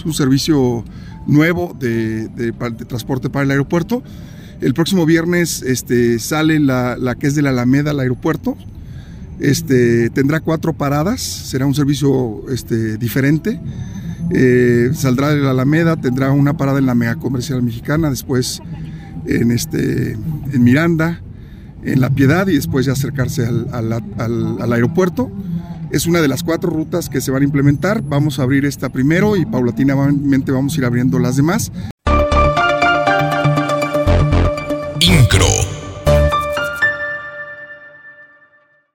un servicio nuevo de transporte para el aeropuerto. El próximo viernes sale la que es de la Alameda al aeropuerto. Tendrá 4 paradas, será un servicio diferente. Saldrá de la Alameda, tendrá una parada en la Mega Comercial Mexicana, después en Miranda, en La Piedad, y después ya acercarse al aeropuerto. Es una de las 4 rutas que se van a implementar. Vamos a abrir esta primero y paulatinamente vamos a ir abriendo las demás.